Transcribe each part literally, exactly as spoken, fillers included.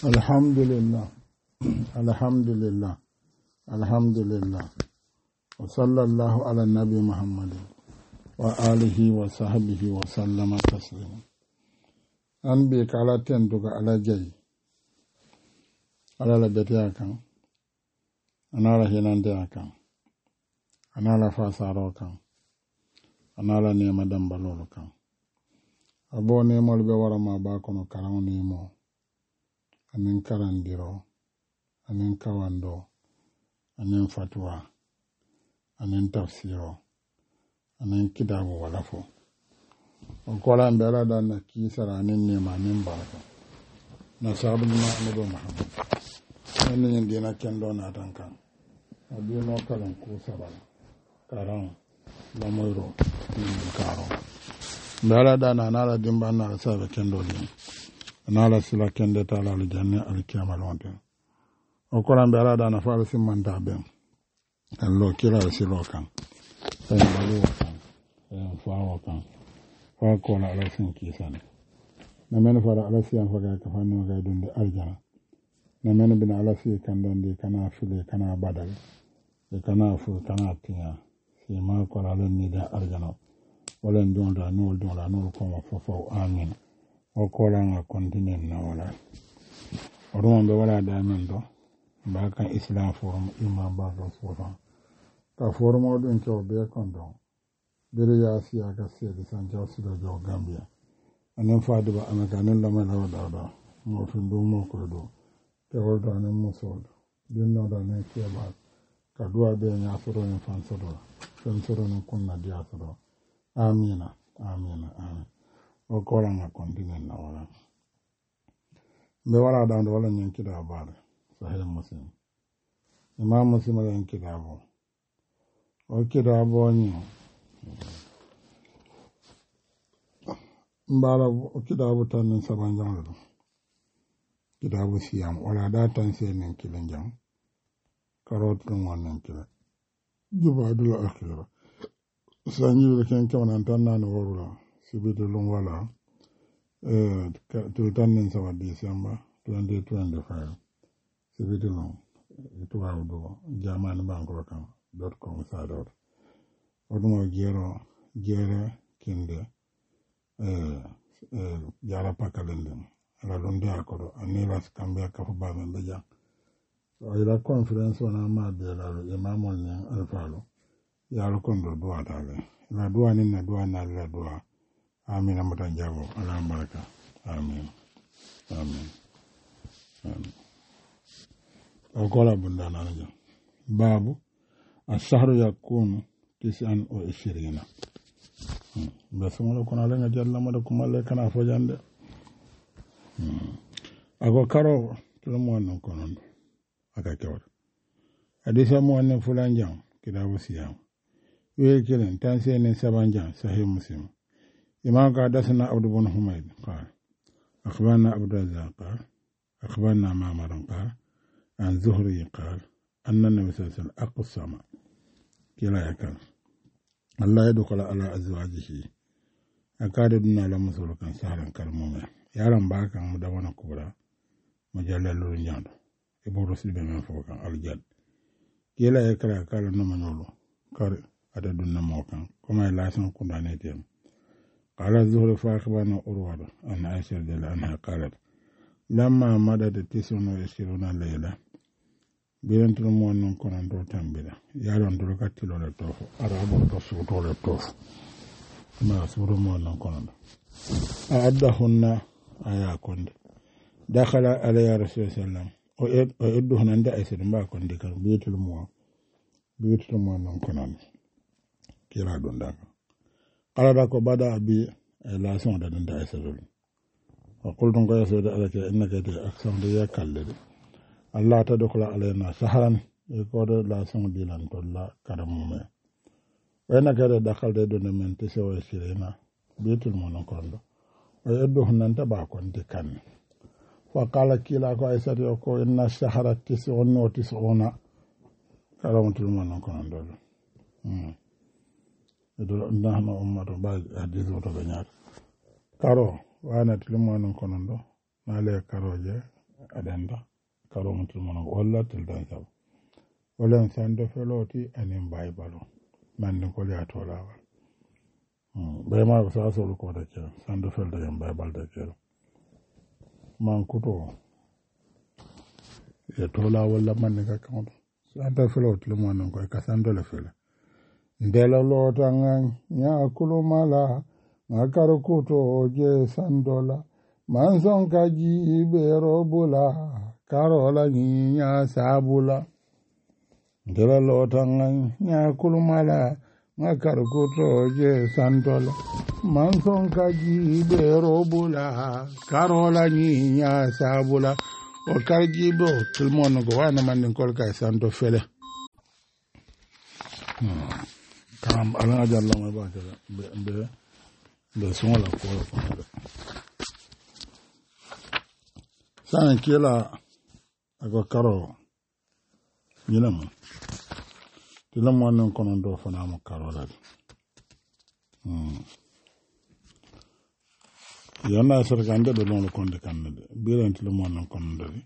Alhamdulillah, alhamdulillah, alhamdulillah. Wa sallallahu ala nabi Muhammadin wa alihi wa sahbihi wa sallama taslima. An bi kala tentuga ala jayi, ala la bete akan, anala hinante akan, anala fasaro kan, anala nema dambalolo kan. Abo nemol be wara ma ba kono karamu nemo. Anin karandiro, anin kawando, anin fatwa, anin tafsiro, anin kidabu walafo. Okola mbela dana kisara anin nema anin baraka. Na sabu nima anibo Muhammad. Nini nyindina kendo na atankan. Abiyo no kalan kusabala. Karang, lamoiro, nini karo. Mbela dana anala dimba anala sabe kendo lini. Anala sila kende tala alijanne alikiyama lonte. Okola mbe ala dana fa alisi manda ben. Allo kila silo kan. Sayin balu kan. Sayin fawo kan. Fa kola alasi nkisane. Na mene fara alasi anfaga kafani waga dundi aljana. Na mene bina alasi kandondi kana fili kana badal. E kana fu kana tiya. Si ma kola alani da aljana. Wala ndonda nul donda nul koma fofo amin. O kola nga kontinen na wala. Oruma mbe wala damen do. Mba kan Islam forum ima bago sofa. Ka forum o dun cho be kondo. Bere ya si aga sedi san jaw sida jo Gambia. Anen fadi ba amaka anen lama lawa dawda. Mo findu mo kurdo. Te woldo anen mo sodo. Din no da ne keba. Ka duwa be nya soro en fan sodo. Fen soro en kunna dia sodo. Amina. Amina. Amina. O kola nga kontinen na wala. Mbe wala dawda wala nyen kida abade. Sahih Muslim. Imam Muslim wala nyen kida abo. O kida abo nyo. Mbala o kida abo tanin sabanjang lado. Kida abo siyam. Wala da tan se nyen kila njang. Karot lungwan nyen kila. Juba adula akhira. Sanyi leken kama nantan na warula. Sibiti lungwala. Eh, tulitanin sawa December twenty twenty-five. Sibiti long. Itu waudo. Jamani bankrokan. Dot com sadot. Odumo gero. Gere kinde. Eh, eh, jara pakalendem. Ala lundi akoro. Anila skambia kafuba membeja. So ila conference wana mabia lalo. Imamol ni alfalo. Yalo kondo dua tale. Ila dua nina dua na ila dua. Amin amatan jago. Allah baraka. Amin. Amin. Amin. Okola bunda nanaja. Babu. Asahru yakunu tisan o ishirina. Besumalo kuna lenga jalla mada kumale kana fojande. Ako karo tulumu anu konondo. Aka kewar. Adisa mu anu fulanjang. Kidabu siyam. Uwe kilen. Tansi ene sabanjang. Sahih Muslim. إمام قال حدثنا عبد بن حميد قال أخبرنا عبد الرزاق قال أخبرنا معمر قال عن زهري قال أن النبي صلى الله عليه وسلم أقسم كلا يكن الله يدخل على أزواجه أكاد دون على مسؤول كان سهلا كالمؤمن يعلم باكا مدونا كبرى مجلل لنجاندو إبو رسل بمن فوقا الجد كلا يكلا قال نمنولو قال أتدون موكا كما يلاسن كندانيتهم قال الزهر فأخبرنا أروى أن عائشة رضي الله عنها قالت لما مدت تسع وعشرين ليلة بلنت المؤمن كنن دو تنبدا يالون دو كاتلو لتوف أرابو تسوتو لتوف ما سور المؤمن كنن أعدهن آيا كند دخل على رسول الله صلى الله عليه وسلم وإدهن عند عائشة ما كند كان بيت المؤمن بيت المؤمن كنن كلا دون داك قال داكو بدا بي لا سون دا دندا اسدول وقلت ان قيسود عليك انك اكثر دي كالد الله تدخل علينا سهرا يقول لا سون دي لان تولا كرموم وانك دخل دون من تسوي سيرنا بيت المون كوندو ويدو نانتا با كونتي كان وقال كلا كو ايسات يكو ان الشهر تسعون وتسعون كرمت المون كوندو امم نحن أمة بعد حديث وتبنيات كارو وانا تلمون كونندو نالي كارو جي adanda karo mutul mono walla tel dan sab wala sando feloti anin bay balo man ko ya tola wa bay ma ko sa so ko da ke sando fel da bay bal da ke man kuto ya tola wala man ka kan sando feloti le mono ko ka sando le fel ndela lota ngan nya kulumala ngakaro kuto je sandola manson kaji bero bula karola nya sabula ndela lota ngan nya kulumala ngakaro kuto je sandola manson kaji bero bula karola nya sabula o karji bo tulmono go wana man ko ka sando fele kam ala jalla ma ba ta be be songa la ko ko sana kila ako karo yinam tilam wannan konon do fana mo karo la hmm yana sargande do non ko de kan de biren tilam wannan konon do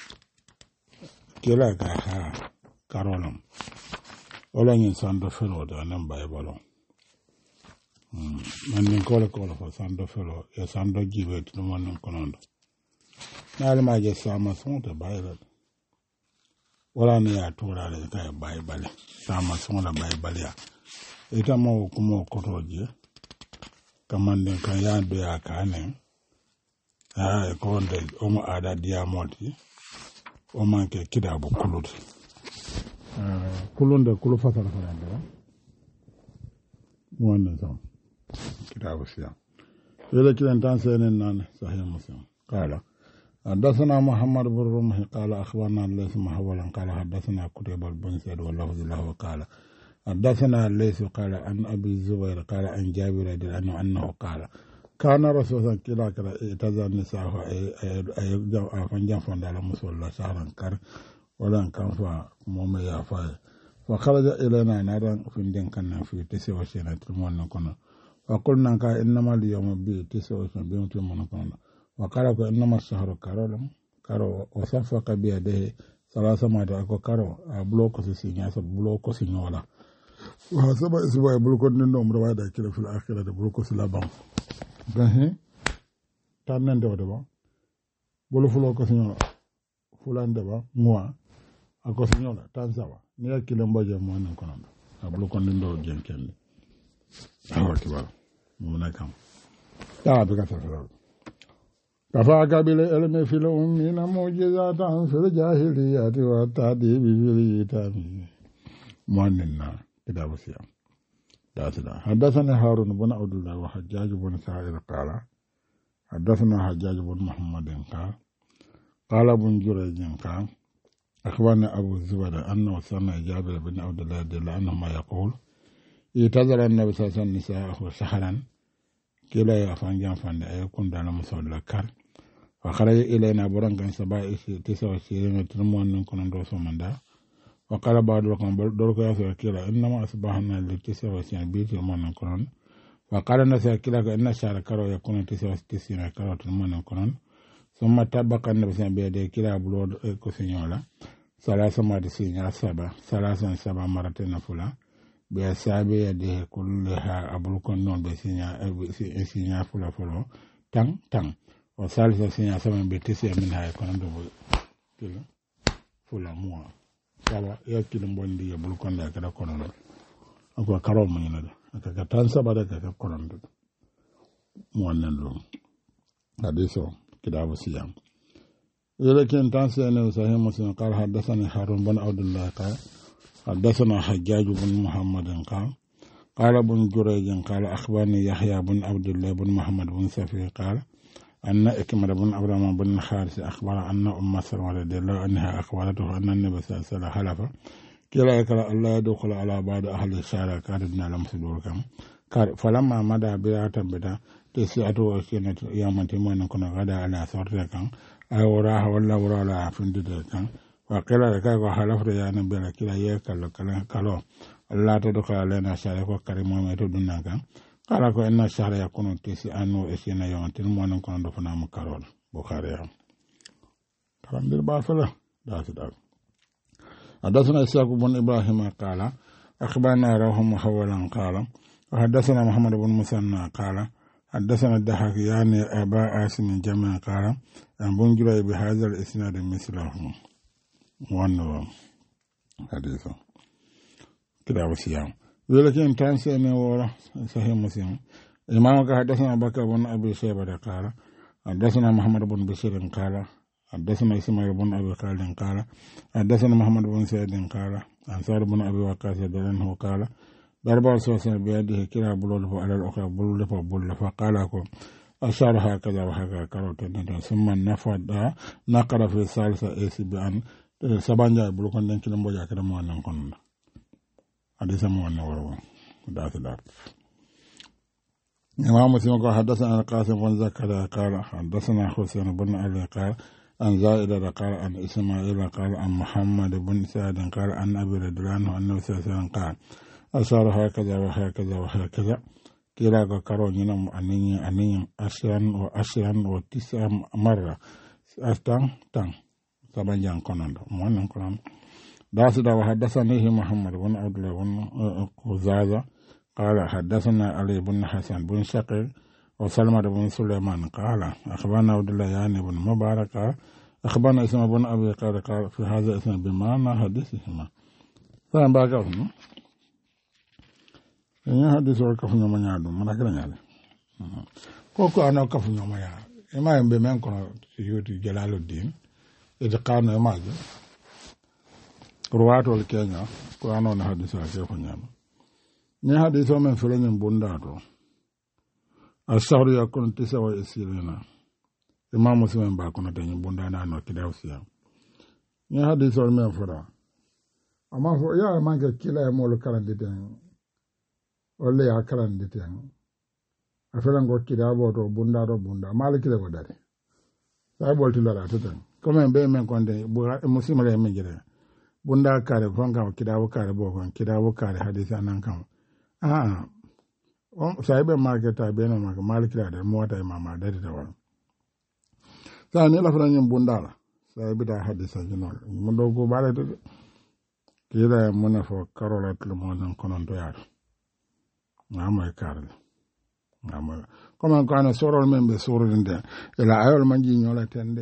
kila ka ha karolam wala ngin sando felo da nan bay balon hmm man ni ko la ko la sando felo e sando jibe tilam wannan konon do na ma je sama sun ta bayar wala ne ya tura da kai bai bale sama sun la bai bale ya ita ma kuma kotoje kaman din kan ya do ya kane ah ko nde o mo ada diamoti o man ke kida bu kulut ah kulunde kulu fasala fa ndara mo wannan sam kida bu siya yele kidan tan senen nan sahih muslim qala حدثنا محمد بن رمح قال أخبرنا الليث محولا قال حدثنا قتيبة بن سعيد واللفظ له قال حدثنا الليث قال عن أبي الزبير قال عن جابر رضي الله عنه أنه قال كان رسول الله كلا كلا اعتزى النساء أي فنجان فندال مسؤول شهرا كر ولا كان فمومي يافاي فخرج إلينا نارا فندين كنا في تسع وعشرين تلمون كنا وقلنا إنما اليوم بي تسع وعشرين بيوم تلمون كنا وقال إنما الشهر كارو كارو وصفق بيده ثلاثة مرات أكو كارو بلوكو سينيا سب بلوكو سينيولا وحسب اسبوع بلوكو نندوم رواية كده في الآخرة بلوكو سلابام فهي تانن دوا دوا بلو فلوكو سينيولا فلان دوا موا أكو سينيولا تانسوا نيا كيلم باجا موانا كنان بلوكو نندو جنكين أهو كبار مناكم لا بكثر فرق كفاك بالعلم في الأمين معجزات في الجاهلية والتعذيب في اليتام مؤمننا كتاب الصيام داسنا حدثنا هارون بن عبد الله وحجاج بن سعيد قال حدثنا حجاج بن محمد قال قال ابن جريج قال أخبرنا أبو الزبير أنه سمع جابر بن عبد الله رضي الله عنهما يقول اعتذر النبي صلى الله عليه وسلم نساءه سحرا كلا يفان جانفان يكون دانا مسؤول كار فخرج إلينا بران كان سبا تسعة وعشرين ترمون نكون ندرس مندا وقال بعض الكم درك يا كلا إنما أصبحنا لتسعة وعشرين بيت ترمون نكون وقال الناس كلا إن شهر كرو يكون تسعة وتسعين كرو ترمون نكون ثم تبقى النبي صلى الله عليه وسلم كلا بلود كسينيولا ثلاثة مرات سينيا سبا ثلاثة سبا مرات نفلا بأسابيع يده كلها أبلكون نون بسينيا سينيا فلا فلو تان تان وثالثة سينيا سمن بتسع منها يكون عنده كلا فلا موا كلا يأكل مبندي أبلكون لا كذا كونان أكو كرام من هذا أكو تان سبا ده كذا كونان ده موا نلوم هذا سو كذا بسيام ولكن تان سينيا سهيم مسلم قال حدثني هارون بن عبد الله قال حدثنا حجاج بن محمد قال قال ابن جريج قال أخبرني يحيى بن عبد الله بن محمد بن سفي قال أن إكمل بن عبد الرحمن بن حارث أخبر أن أم سلمة رضي الله عنها أخبرته أن النبي صلى الله عليه وسلم حلف كلا يكلا الله يدخل على بعض أهل الشارع كادنا لم سدور كم فلما مدى بلا تبدا تسعة وعشرين يوما تمون كنا غدا على صورة كم أو راه ولا ورا لا فندد كم وقيل لك وحلفت يا نبي لك لا يكل كلام الله تدخل علينا شارع وكريم ما تدنا كم قال لك إن الشهر يكون تسعة وعشرين يوما تمون كنا دفنا مكرر بخاري karandir ba fala dasi dal حدثنا إسحاق بن إبراهيم قال أخبرنا روح محولا قال وحدثنا محمد بن مسنى قال حدثنا الضحاك يعني أبا عاصم جمع قال أن بنجر بهذا الإسناد مثله وأنه حديثه كتاب الصيام ولكن تنسى ورا صحيح مسلم إمامك حدثنا بكر بن أبي شيبة قال حدثنا محمد بن بشير قال حدثنا إسماعيل بن أبي خالد قال حدثنا محمد بن سعيد قال عن سعد بن أبي وقاص عنه قال ضرب رسول بيده كلا بلول على الأخرى بلول فبلول فقال أشار هكذا وهكذا كروت ثم نفض نقر في الثالثة إيسي بأن سبانجا بلوكن دين كلام بوجا كلام وانا كون حديث موانا وروا داس دار إمام مسلم قال حدثنا القاسم بن زكريا قال حدثنا حسين بن علي قال عن زائدة قال عن إسماعيل قال عن محمد بن سعد قال عن أبي رضي الله عنه أنه سأسأل قال أشار هكذا وهكذا وهكذا كلا كرو ينام أني أني أشرا وأشرا وتسع مرة أستان تان سبعين جان كونان مون كونان داس دا وحدثني محمد بن عبد الله بن قزازة قال حدثنا علي بن حسن بن شقيق وسلمة بن سليمان قال أخبرنا عبد الله يعني بن مبارك أخبرنا اسمه بن أبي قال قال في هذا اسم بمعنى حديثهما فهم باقوا nya hadis wal kafu nyoma nyaadu mana kala nyaale koko ana kafu nyoma ya e ma yembe men kono yoti jalaluddin e de qano e maaje ruwato wal kenya ko ano na hadis wal kafu nyama nya hadis o men fele nyum bunda to asharu yakun tisa wa isirina imam muslim ba kono tan bunda na no kidaw siya nya hadis o men fara ama fo ya manga kila e molo karande den walla ya karande ten a felan go kidabo to bunda do bunda maliki le godare sai bolti lara to ten comme be men konde muslima le men jere bunda kare fonga kidabo kare bo kon kidabo kare hadisa nan kan ah on sai be marketa be no ma maliki le mota mama dade to wal sa ne la fran nyum bunda la sai be da hadisa jinol mo do go bare to kida mo na fo karola to mo nan konon to yaro ngamo e karle ngamo comme ko ana sorol men be sorinde e la ayol manji nyola tende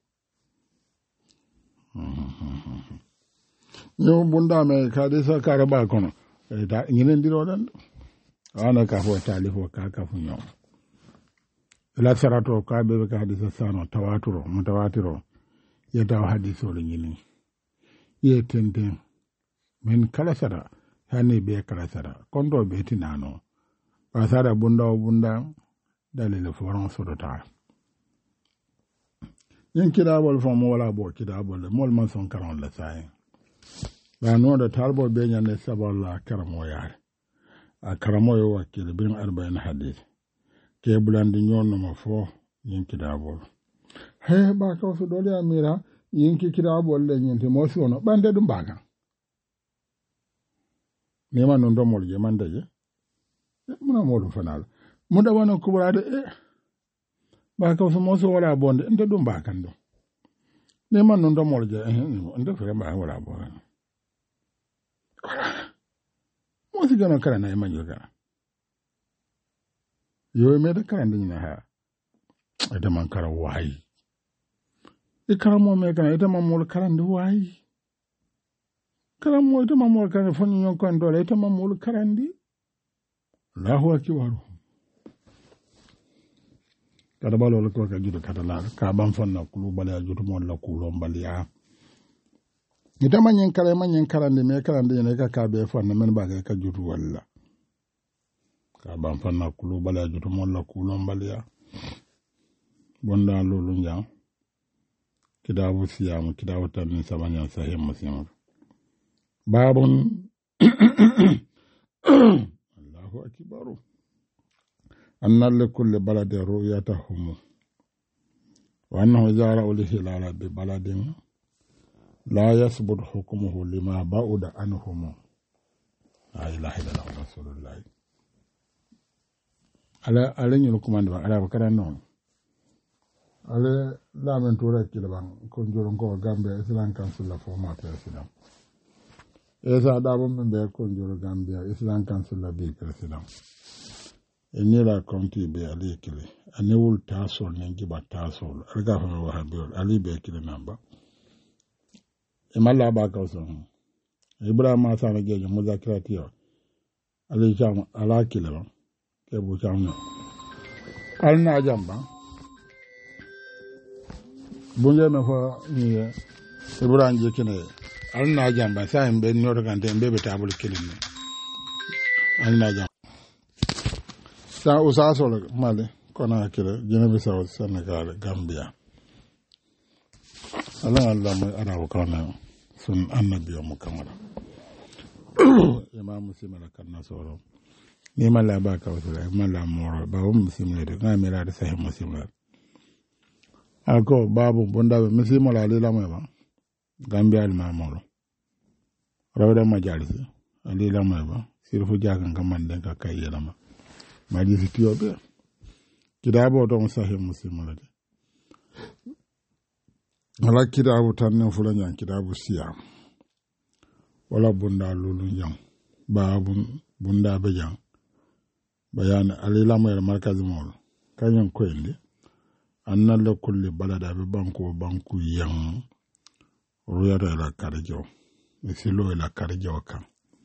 yo bunda me kadi sa karaba kono e da nginen diro dan ana ka fo tali fo ka ka fu nyom la sarato ka be ka hadisa sano tawaturo mutawatiro ye taw hadiso le ngini ye tenden men kala sara hani be kala sara kondo be tinano pasara bunda o bunda dalile foron sodota yin kidabol fo mo wala bo kidabol mol man son karon la sai ba no da talbo be nyane saballa karamo yaare a karamo yo wakile bin arba'in hadith ke bulandi nyono ma fo yin kidabol he ba ko so dole amira yin kidabol le nyinte mo sono bande dum baga nema non do mol je mande je muna modu fanal muda wana kubrade e ba ka so mo so wala bonde ende dum ba kan do nema non do mol je ende fere ba wala bonde mo si gana kala na emanyo gana yo me da kan din na ha ada man kara wai e kara mo me gana ita mamol kala ndi wai kala mo ita mamol kan fon nyon kan dole ita mamol karandi Allahu akbar kada balo ko ka judo kada la ka ban fonna kulu bale judo mon la kulo mbaliya ita manyen kala manyen karande me karande ne ka ka be fonna men ba ka judo walla ka ban fonna kulu bale judo mon la kulo mbaliya bonda lolu njam kidabu siyamu kidabu tan sabanya sahih muslim babun Allahu akbar anna li kulli baladin ru'yatahum wa annahu zara al-hilala bi baladin la yasbut hukmuhu lima ba'uda anhum la ilaha illallah rasulullah ala ala ñu commande ba ala bakara non ale lamen tura kilban kon joron ko Gambia Islam Council la former president esa dabo men be kon joro Gambia Islam Council la bi president e ni la konti be ali kile ani wul tasol ne giba tasol alga fa wa habol ali be kile namba e malla ba ka so Ibrahima sa na gejo muzakirati ali jam ala kile ba ke bu jam alna jamba bunje me fa ni Ibrahima je kine alna jamba sa en be nyoto kan te be be tabul kile ni alna jamba sa usa solo male kona kile jina bi sa Senegal Gambia ala Allah mai arabu kana sun annabi mu kamara imam muslim la kanna soro ni mala ba ka wala mala moro ba um muslim le ga mera da sahih muslim la ako babu bonda be muslim la le la mai ba Gambia al mamoro rawda majalisi ali la mai ba sirfu jagan kaman den ka kai yela ma majisi tiyobe kidabo to sahih muslim la de wala kitabu tan fula nyan kitabu siya wala bunda lulu jang babun bunda be jang bayan alila mo markaz mol kanyan ko indi annal la kulli balada be banko banku yang ruyata la karjo misilo la karjo kan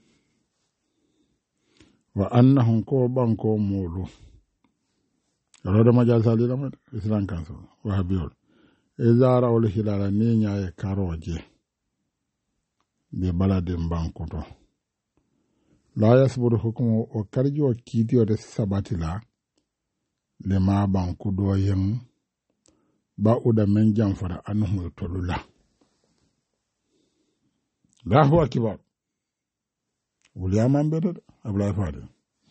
wa annahum ko banko molu rodo majal salila mo Islam Council wa habiyol ezara wala hilala ni nyaaye karoje be baladin bankoto la yasburu hukumu o karjo kidiyo de sabatila le ma banku do yen ba uda men jamfara anhu tolula la huwa kibar William Mbede Abdoulaye Fade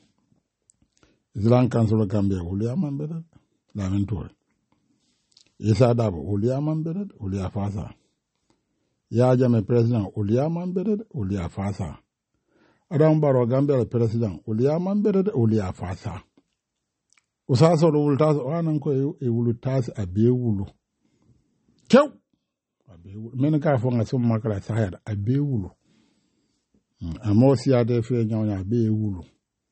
Islam Council Gambia William Mbede la men tore Isa Dabo Ulia Mambered Ulia Fasa Ya Jame President Ulia Mambered Ulia Fasa Adam Baro Gambia President Ulia Mambered Ulia Fasa Usaso Ultas Wananko e Ulutas Abewulu Kew Abewulu Menaka Fonga Sumakala Sahad Abewulu Amosia de Fe Nyonya Abewulu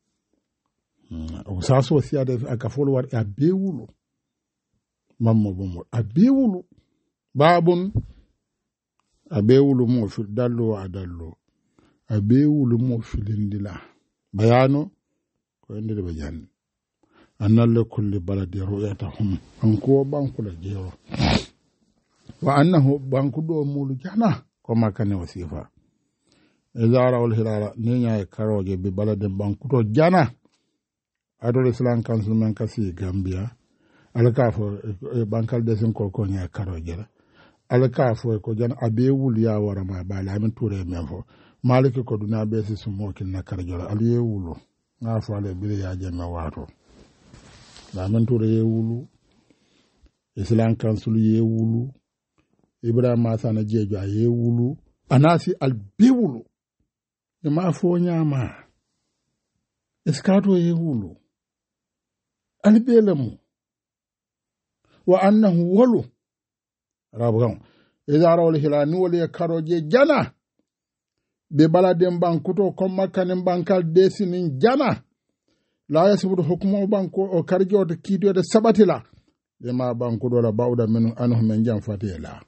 Usaso Sia de Akafolo Wat Abewulu mammo bomo abewulu babun abewulu mo fi dallo adallo abewulu mo filindila bayano ko ende be janni annal kulli baladi ru'yatahum anko banku la jero wa annahu banku do mulu jana ko makane wasifa izara wal hilala ninya e karoje bi balade banku to jana adol Islam Council man kasi Gambia alkafo bankal desin ko ko nya karo jera alkafo ko jan abe wul ya wara ma bala min toure men fo maliki ko duna be si sumo kin na kar jora aliye wulu nga fo ale bi ya jema wato la min toure ye wulu Islam Council ye wulu Ibrahima sana jejo ye wulu anasi albe wulu e ma fo nyama eskato ye wulu albe lamu wa annahu walu rabugan idara wal hilani wal karoje jana be baladen bankuto kom makanen bankal desinin jana la yasbudu hukmu banko o karjo to kido de sabatila de ma banku do la bawda men anhu men jam fatela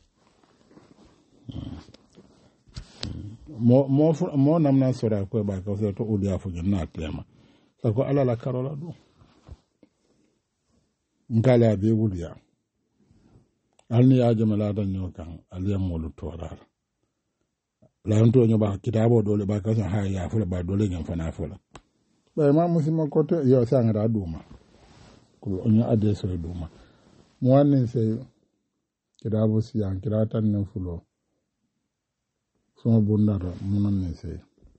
mo mo mo namna sora ko ba ko to uliya fu na tema sako ala la karola do ngala be wuliya alni ya jamala dan nyokan aliya molu torar la nto nyoba kitabo dole ba ka san ha ya fula ba dole nyam fana fula ba ma musima ko to yo sanga da duma ko onya ade so duma mo wanin se kitabo siyan kiratan ne fulo so bundara munan ne se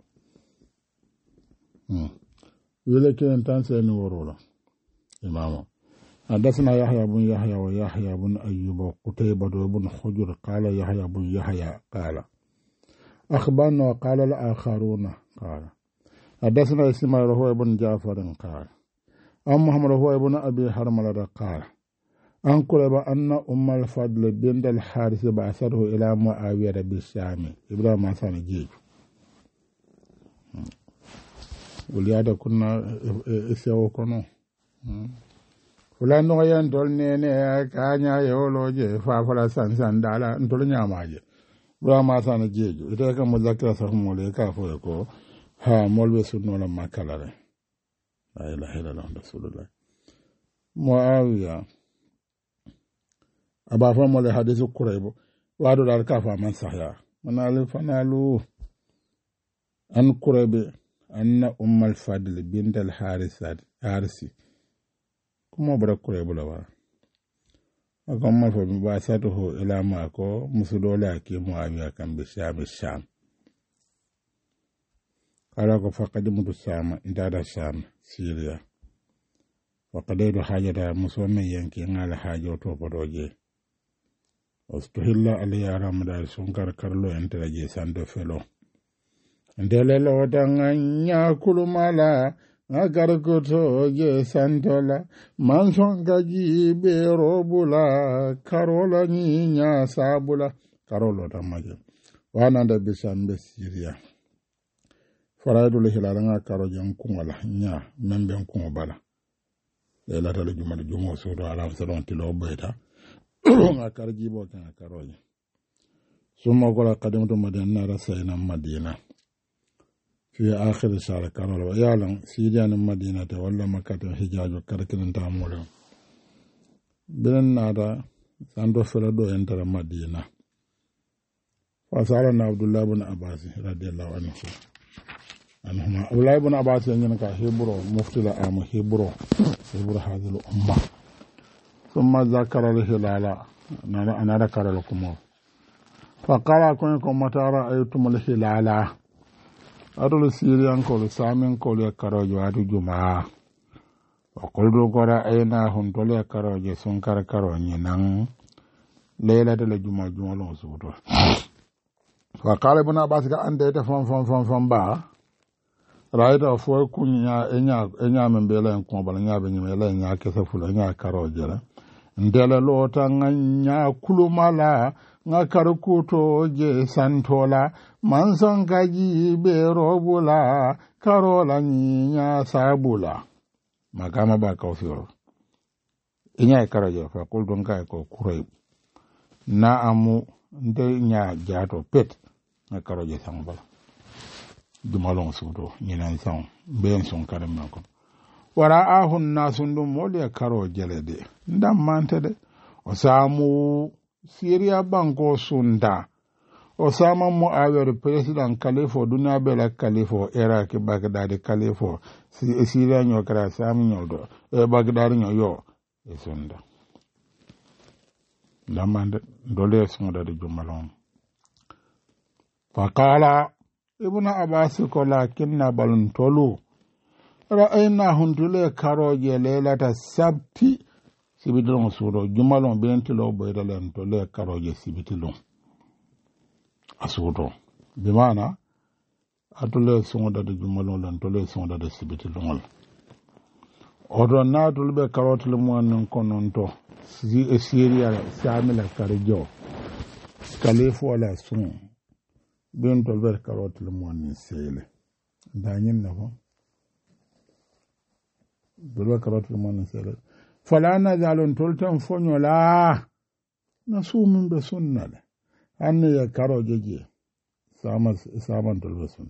hmm wele ken tan se ni worola imamo حدثنا يحيى بن يحيى ويحيى بن أيوب وقتيبة بن حجر قال يحيى بن يحيى قال أخبرنا وقال الآخرون قال حدثنا إسماعيل هو ابن جعفر قال أم محمد هو ابن أبي حرملة قال أنقل بأن أم الفضل بنت الحارث بعثته إلى معاوية بالشام إبراهيم ما سان جيج وليادا كنا إسيو كنو فلان نغيان دول نيني كانيا يولوجي فافلا سان سان دالا ntol nyamaje إبراهيم ما سان جيج إذا كان مذكرة سهمولي كافو يكو ها مولوي سنو لما كالاري لا إله إلا الله رسول الله معاوية aba fa mole hadisu kuraybo wado dal ka fa man sahya manal fanalu an kuraybe anna ummal fadl bint al harisat harisi kuma bara kuraybo la wa akamma fa bi basatuhu ila ma ko musudole ake muawiya kan bi sham sham kala ko faqad mudu sham indada sham syria wa qadaydu hajata musomme yanki ngala hajo to bodoje ostuhilla aliya ramada sunkar karlo enteraje sando felo ndele lo danganya kulumala ngagargoto je santola manson gaji be robula karola ni nya sabula karolo damaje wana da bisambe siria faraidu hilala nga karo jan kungala nya membe kungobala lela tala juma jumo so do ala salon tilo boyta nga karji bo kan karoje summa gola qadimtu madina rasayna madina fi akhir shahr karolo yalan sidian madina ta walla makkah hijajo karkin ta molo bilen nada sando fela do entara madina fa salana abdullah ibn abbas radiyallahu anhu anhuma abdullah ibn abbas yan ka hebro mufti la am hebro hebro hadil umma ثم ذكر الهلال أنا ذكر لكم فقال كنكم متى رأيتم الهلال أدل سيريان كل سامين كل يكرج وادو جمعة وقلت رأيناهم كل يكرج سنكر كروني نان ليلة الجمعة جمعة لنسوته فقال ابن عباس أن ديت فم فم فم فم با رأيت أفوي كنيا إنيا إنيا من بيلا ينكم بلنيا بنيا إنيا كسفول إنيا كرج ndela lota nganya kulumala ngakarukuto je santola manson gaji be robula karola nya sabula magama ba kawfiro inya karajo fa kuldon kay ko kuray na amu nde nya jato pet ngakaroje sambala dumalon sudo nyinan son ben son karam nako wara ahun nasun dum mole karo jelede ndam mantede o samu Syria banko sunda o sama mo awer president kalifo duna bela kalifo Iraq Baghdad kalifo Syria nyo kra sami nyodo e Baghdad nyo yo e sunda ndamande dole sunda de jumalon faqala ibn abbas ko lakinna balun tolu ra'ayna hundule karoje lelata sabti sibitilon suro jumalon bentilo boydalen to le karoje sibitilon asudo bimana atule sonda de jumalon lan to le sonda de sibitilon odo na dulbe karotle mo non kononto si e Syria samila karjo kalifo la sun bentol ber karotle mo ni sele danyin nako dulwa karotle mo ni sele fala na zalon toltan fonyo la na su min be sunna le anne ya karo jeje sama sama tolbe sun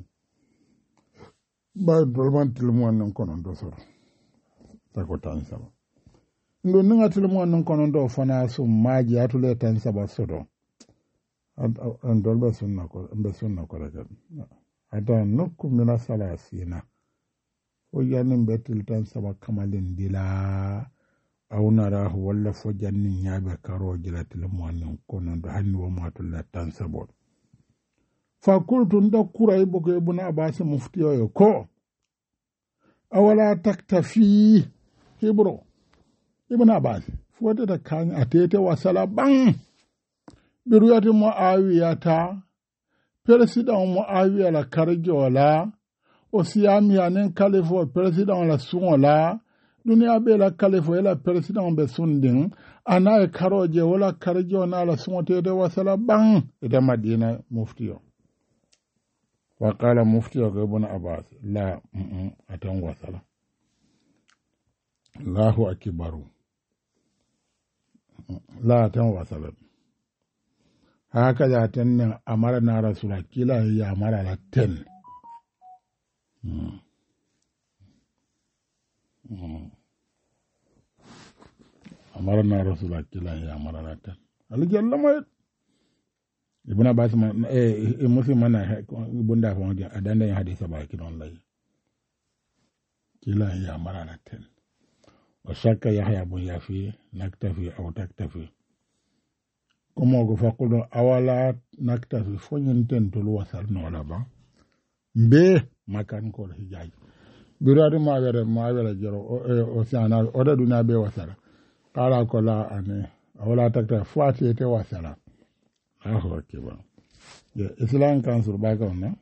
ba dolman tilmo non konon do soro tako tan saba ndo ninga tilmo non konon do fana su maji atule tan saba soro an dolbe sunna ko be sunna ko rek ata nokku mina sala sina o yanin betul tan saba kamalin dila awnara walla fo janni nyaabe karo jilatil mo'min kono do hanni wo matul tan sabot fa kultu nda kuray boko ibn abbas muftiyo ko awala taktafi hebro ibn abbas fota da kan atete wasala ban biruyati muawiyata president muawiya la karjola o siyami anen kalifo president la sungola duniya be la kalifo ela president be sundin ana e karoje wala karjo na la sumote de wasala bang ida madina muftiyo wa qala muftiyo ga ibn abbas la atan wasala Allahu akbaru la atan wasala haka za tan amara na rasula kila ya amara la ten mm. Mm. amara na rasula kila ya amara la ten alijalla ma ibn abbas ma eh e muslim mana bunda fa wadi adanda ya hadisa ba kinon lai kila ya amara la ten wa shakka yahya bun yafi naktafi au taktafi como go fakudo awala naktafi fonyen tolu wasal no laba mbe makan ko hijaj birade ma were ma were jero o o sana o da duna be wasala kala ko la ane awala takta fati te wasala aho kiba ye islam council ba ka na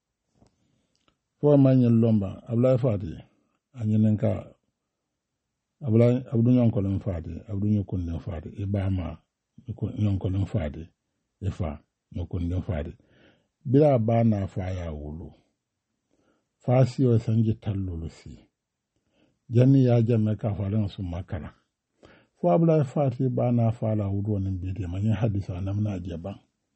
fo manyen lomba abla fati anyen ka abla abdu nyon ko len fati abdu nyukun len fati ibama nyonkolon fade efa nyokon fade bila bana faya wulu fasi o sanji tallulu si janni ya jamme ka falan su makala fo abla fati bana fala wudu wonin bidi manyi hadisa namna jeba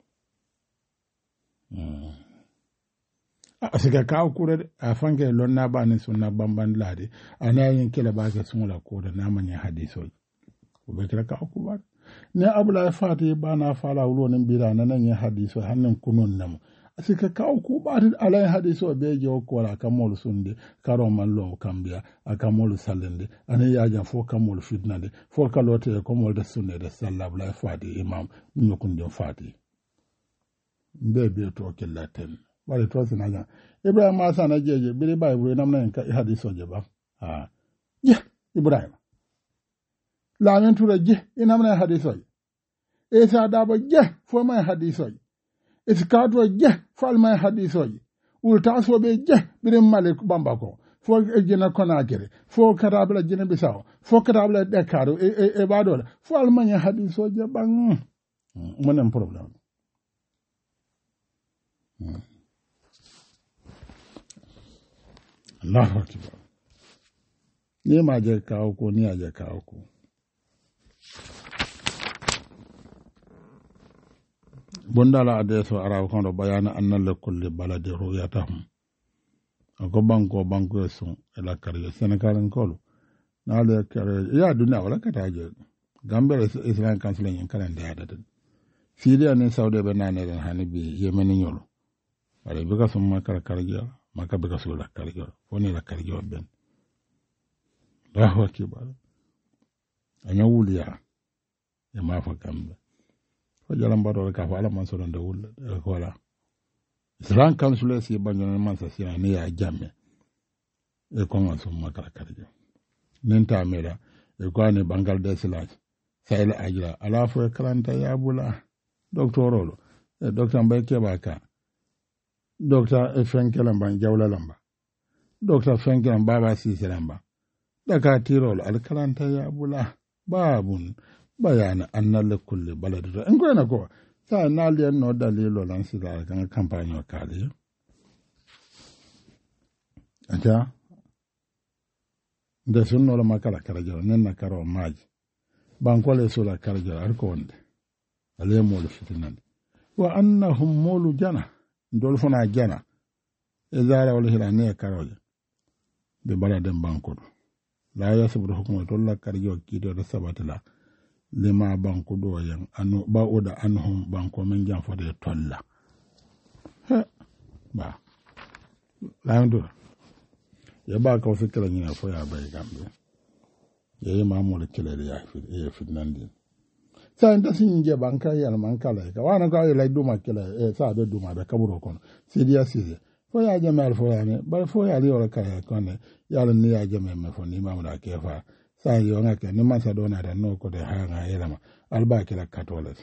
mm asika ka kure afange lonna bani sunna bamban lade anayin kila ba ka sunula ko da namanyi hadiso ubekira ka kubar ne abula fati bana fala wulonin bira nan yin hadiso hannun kunun nam asika kaw ku bati alai hadiso be je ko la kamol sunde karo mallo kambia akamol salende ane yaja fo kamol fitnande fo kalote ko mol de sunne de sallallahu alaihi fati imam nyukun de fati be be to kellaten bari to sinaja ibrahim asana jeje biri bible nam nan ka hadiso je ba ha ya ibrahim lamin tura je ina mana hadisoi esa daba je fo mai hadisoi iskato je fal mai hadisoi ulta so be je birin malik bambako fo ejina konakere fo karabla jina bisawo fo karabla dekaro e e, e badola fo almanya hadiso je bang monen problem Allahu akbar ni ma je kawo ko ni aje kawo ko bondala adeso araw kono bayana annal kulli baladi ru'yatahum ko banko banko so ela kariyo senegal ngolo na le kare ya dunya wala kataje gambe islam council en kala ndada de sidia ne saude be nane den hanibi yemen nyolo ale be ka summa kala kariyo maka be ka so la kariyo foni la kariyo ben Allahu akbar anya wuliya ya mafa gambe ko jalam baro ka fa ala man so donde wul ko wala islam council si banyo man sa si ne ya jamme e ko man so makara karjo nenta mera e ko ne bangal de silaj sayla ajra ala fo kalanta ya bula doctorolo e docteur mbay kebaka docteur e fenkelam ban jawla lamba docteur fenkelam baba si selamba daga tirol al kalanta ya bula babun bayana annal kulli balad en ko na ko sa nali no dalilo lan sila kan campagne wakali ata de sunno la makala karajo nenna karo maji banko le sula karajo ar ko wonde ale mo le fitinan wa annahum mulu jana ndol fona jana ezara wala hila ne karajo be baladen banko la yasbu hukmu tolla karajo kido da sabatala lima banku do yan anu ba oda anhum banko men jam fode tolla ba lando ya ba ko fikra ni fo ya bay gambe ye mamul kele ya fi e fitnandi sa nda sin je banka ya man kala ka wana ka ya duma kele e sa be duma be kaburo kono sidia sidia fo ya jamal fo ya ne ba fo ya li ora ka ya kono ya ni ya jamal me fo ni mamula kefa sa yo ngake ni masa dona da no ko de hanga yelama alba kila katolas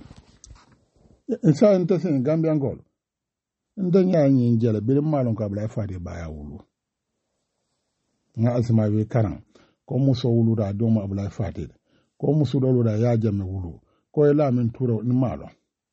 sa nta sen gambia ngol ndanya nyi njele bir malon ko abla fadi baya wulu nga asma be karan ko muso wuluda domo abulay fatide ko musu doluda ya jamme wulu ko e lamin turo ni malo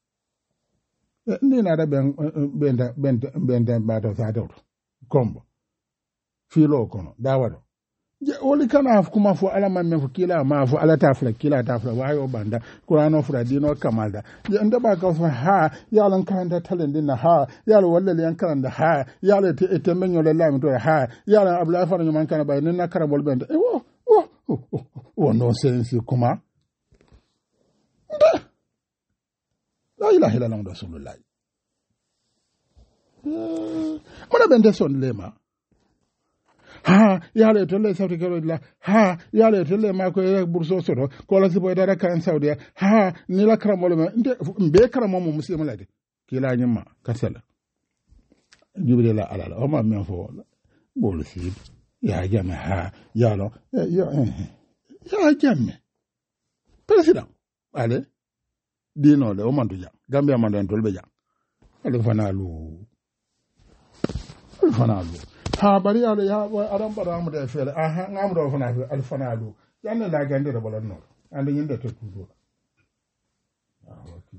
ni na da ben ben ben ben ba to sa to kombo filo kono dawado woli kana kuma fo ala man men fo kila ma fo ala tafla kila tafla wayo banda qur'ano fura dino kamalda nda ba ka fa ha yalan karanta talende na ha yalo wallal yan karanta ha yalo te te menyo le lami to ha yalo abla fa no man kana bay na karabol benda e wo wo wo no sense kuma la ilaha illallah rasulullah mona bende son lema ha yale to le sawti kero la ha yale to le ma ko e burso soto ko la sibo dara kan saudi ha ni la kramo le be kramo mo muslim la de kila nyima kasala jubile la ala o ma men fo bol si ya jame ha yalo ya ya jame president ale dino le o mandu ja gambia mandan tolbe ja ale fanalu ale fanalu ha bari ala ya aran bara mu da fere aha ngam do fana al fanalu yanne la gande da bolon no ande yinde to tudo ah wati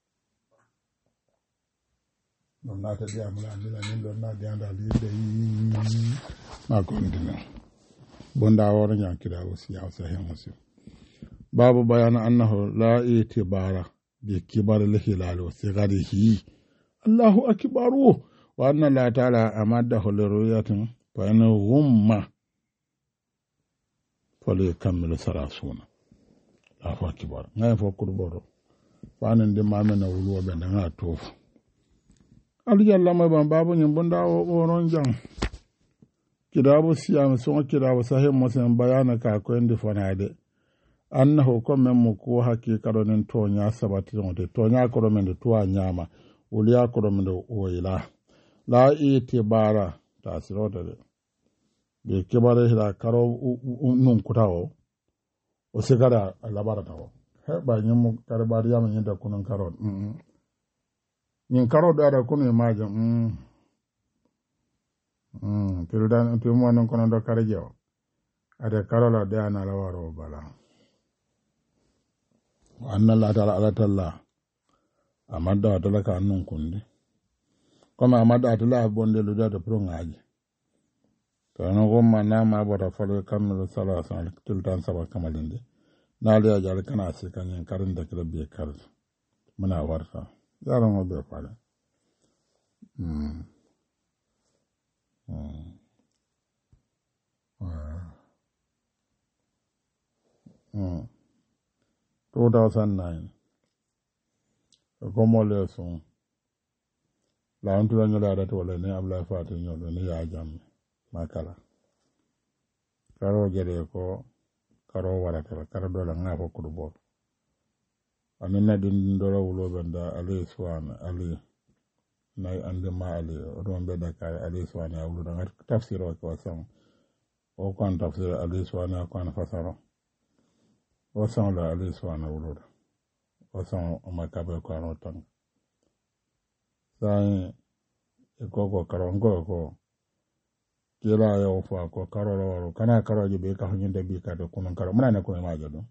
non na ta dia mala ni la ni do na dia da li de ma ko ndina bonda woro nyan kida wasi ya sa hen wasi babu bayana annahu la itibara bi kibar al-hilal wa sigharihi Allahu akbaru wa anna la ta'ala amadahu li ru'yatin fa in humma fali kamilu sarasuna Allahu akbar ngai fo kurboro fa nan de mamena wuluwa be na tofu aljalla ma ban babu nyin bunda woron jang kitabu siyam so kitabu sahih muslim bayana ka ko indi fonade annahu comme mo ko hakikaro nen tonya sabati onte tonya ko men de to nyama uliya ko men de oyila la itibara tasirota de be kibare hira karo nun kutawo o sigara labara tawo he ba nyum karbari yam nyinda kunun karo mm nyin karo da da kunu imaje mm mm tirudan timo non kono do karjewo ade karola de ana la waro bala anna la ta'ala ala talla amadda tala ka annun kunde kama amadda tala bonde lu da pro ngaji to no gomma na ma bota falo kamul sallallahu alaihi wasallam tiltan saba kamalinde nali ya jal kana se kanyen karin da kala be kar muna warta yaran mo be fala mm mm mm two thousand nine como le son la antula nyola da to le ne abla fatu nyolo ne ya jam makala karo jere ko karo wara kala karo do la ngafo ko do anina din do la wulo benda ali swan ali nay ande ma ali do be da kay ali swan ya wulo da tafsiro ko son o kon tafsir ali swan ya kon fasaro o son la ali swan wulo o son o makabe ko ron tan sai e ko ko karo ngo ko kila ya ofa ko karo ro kana karo je be ka hanyinde bi ka do kunon karo muna ne ko ma jado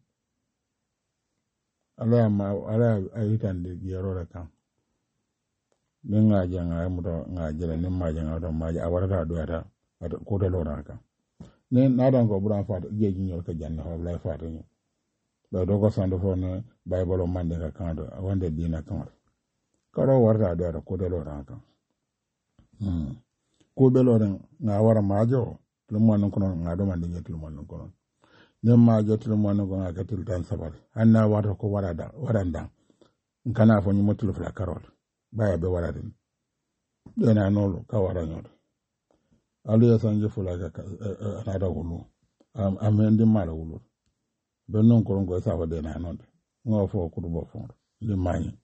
ala ma ala ayitan de gero ra kan ninga janga mu do nga jere nim ma janga do ma ja awara do ata ko do lora kan ne na dan ko buran fa je ji nyol ka janna ho la fa to ni do do ko sando fo ne bible mande ka kan do wonde dina kan karo warta do ata ko do lora kan hmm ko be loren nga wara majo lumo non kono nga do mande ngetul mon non kono nem majo tul mon non nga katul tan sabar anna wara ko warada waranda kana fo ni motul fla karol baya be waradin dena nolo ka wara nyodo aliya sanje fula ka anada wulu am amendi mala wulu be non kono go safa dena non ngo fo ko do bo fo li mani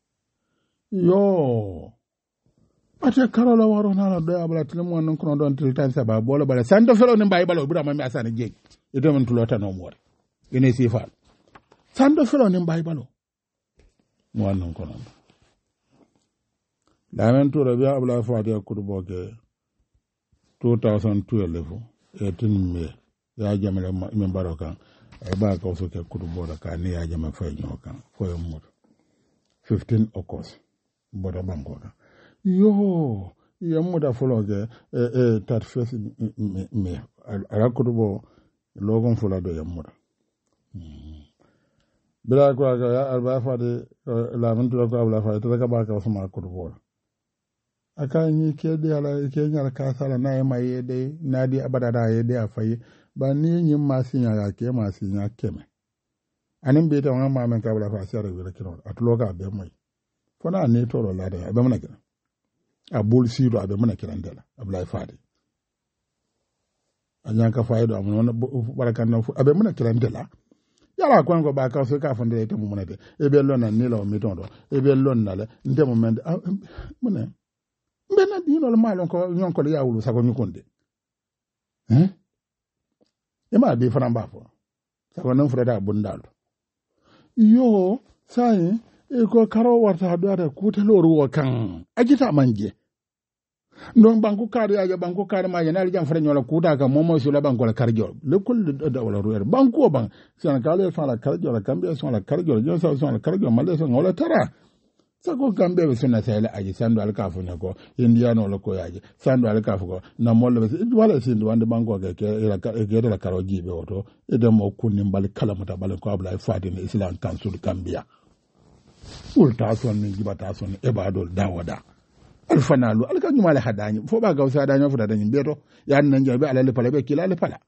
yo ate karola waro nana do abla tilmo non kono don til tan saba bolo bala sando felo ne mbay balo bura mami asane jeej e do man tulota no mo wori ene sifal sando felo ne mbay balo mo non kono la men to rabia abla faati ko do boke two thousand twelve e tin me ya jamale min baro kan ay ba ka so ke kudu boda ka ni ya jama fay ñoo kan foy mo fifteen okos boda banko kan yo ya muda fologe e e tat fes me ala kudu bo logon fula do ya muda bila ko ga alba fa de la man to ko abla fa to ka ba ka so ma kudu bo aka ni ke de ala ke nyar ka sala na e mai de na di abada da ye de afayi ba ni nyin ma sinya ya ke ma sinya keme anin be ta ma men ka bla fa sare be kiro atlo ka be mai fona ne to ro la da be mana kira abul sido abe mana kira ndala abla fa de anya ka fa do amon barakan na abe mana kira ndala yala ko ngo ba ka so ka fonde te mu mana de e be lonna ni lo mi ton do e be lonna le ndemo men mune mbena dino le malon ko nyon ko ya wulu sako nyukonde hein e ma be fana ba fo sako nan fura da bundal yo sai e ko karo warta do ada kuteloru wo kan ajita manje non banku kare ya banku kare ma yana jam fere nyola kuta ka momo sula banku la karjo le kul da wala ruer banku ban san kale fa la karjo la kambia son la karjo yo sa son la karjo male son wala tara sako gambe be sunna sayla aji sando alkafu ne ko indiano lo ko yaji sando alkafu ko na molle be wala sindu wande banko ke ke ke la karo jibe oto e de mo kunni mbal kala mata bal ko abla fadi ne islam council gambia ulta son ni jibata son e badol dawada alfanalu alka nyuma la hadani fo ba gawsa danyo fuda danyi beto ya nan jabe ala le pala be kila le pala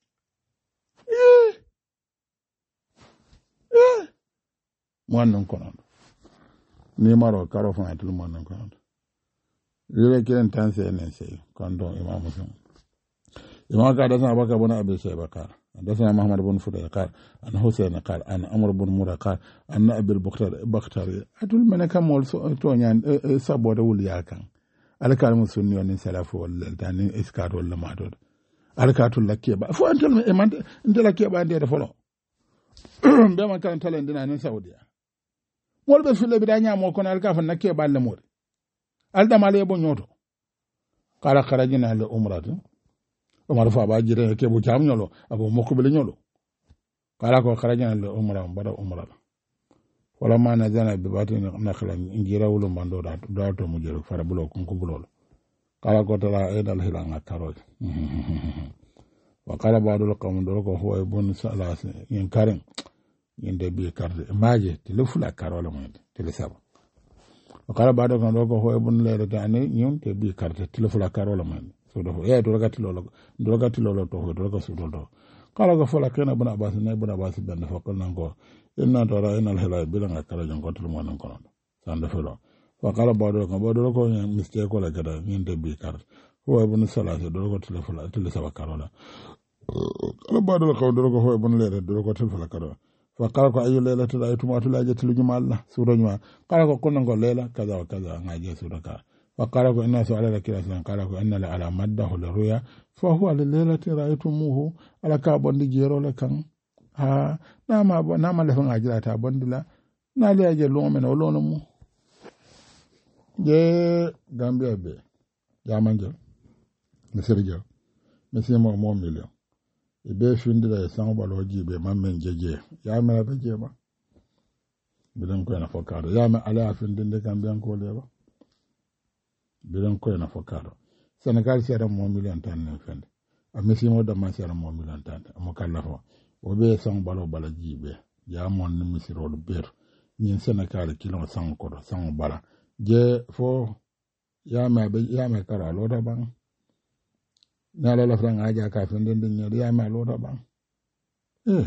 eh eh mo non kono ni maro karo fana tul mo nan kono yele kiran tan se ne se kondo imam muslim imam ka da sana baka bona abi sai bakar da sana muhammad bin fuda qal an husayn qal an amr bin mura qal an abi al-bukhari bakhtari atul manaka mol to nyan saboda wul yakan alkalmu sunni on salafu wal tani iskat wal madod alkatul lakke ba fo antal e man ndela ke ba ndede folo be man kan talen dina nin saudiya mol be fille bi da nyamo kon alkafa nakke ba le mod alda male bo nyoto kala kharajina le umratu umar fa ba jire ke bu jam nyolo abo mokubele nyolo kala ko kharajina le umra bada umra wala ma na zana bi batin nakhala ngira wulu mando da da to mu jero fara bulo kun ko bulo kala ko tala e dal hilanga karo wa kala badul qawm do ko ho e bon salas yin karen yin de bi carte maje telefula karo la mo tele sabo wa kala badul ko do ko ho e bon le da ne yin te bi carte telefula karo la mo so do e do gati lolo do gati lolo to do ko so do kala ko fola kena bana bas ne bana bas ben fa ko nango inna tara inal hilal bilanga kala jon ko tul mo nan ko sanda felo wa kala badul ko badul ko mistake ko la kada yin de bi carte ho e bon salas do ko telefula tele sabo karo la kala badul ko do ko ho e bon le do ko telefula karo fa kala ko ayu lela to aytu ma to la jetu nyuma Allah sura nyuma kala ko kono ngo lela kaza kaza ngaje sura ka fa kala ko inna su ala rakira san kala ko inna la ala maddahu la ruya fa huwa lil lailati ra'aytumuhu ala ka bondi jero le kan ha na ma na ma le fa ngajira ta bondila na le je lo men o lo no mu je gambia be ya manje monsieur je monsieur mo mo million e be findira e san balo jibe mammen jeje ya me be jeba bidan ko na fokado ya me ala findinde gambian ko leba bidan ko na fokado senegal sera mo million tan ne fende a monsieur mo da ma sera mo million tan mo kala fo o be san balo bala jibe ya mon ni misiro do ber ni senegal kilo san ko do san bala je fo ya me be ya me kara lo da bang na la franga aja ka fenden din ya ma lo da bang eh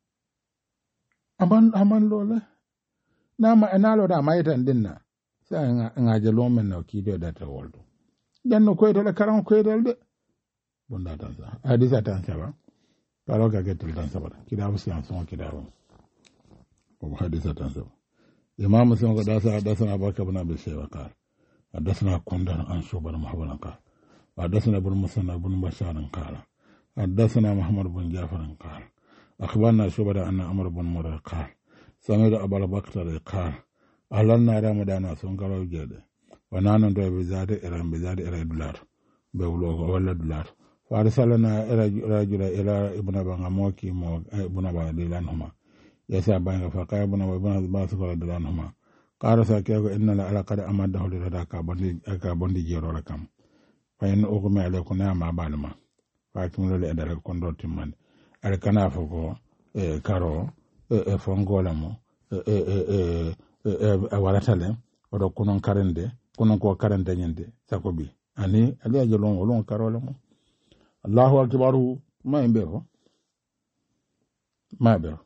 aman aman lo le na ma na lo da mai tan din na sai nga je lo men no ki do da ta woldo dan no ko to la karam ko dal de bunda tan sa hadisa tan sa ba kalo ka getul tan sa ba kida bu sian son kida ba ko hadisa tan sa imam sun ga da sa da sana barka bana bi sai ba ka hadasna kundan an shubar mahbalan ka حدثنا ابن مسنى بن بشار قال حدثنا محمد بن جعفر قال أخبرنا شعبة أن عمرو بن مرة قال سمعت أبا بكر قال أهلنا رمضان سنقرأ جد ونحن ندعو بزاد إلى بزاد إلى دولار بولوغ ولا دولار فارسلنا رجل الى ابن ابي موكي مو ابن ابي ديلانهما يسا بان فقال ابن ابي باس رضي الله عنهما قال ساكيو ان لا قد امده لذاك بندي اكا بندي جيرو ركم فإن أغمي عليكم نعم بالما فاكملوا لأدرك كندور تمان الكنا فوقو كارو فونغولامو waratale odo kunon karende kunon ko karende nyende sakobi ani ali ajelon olon karole mo Allahu akbaru ma mbero ma be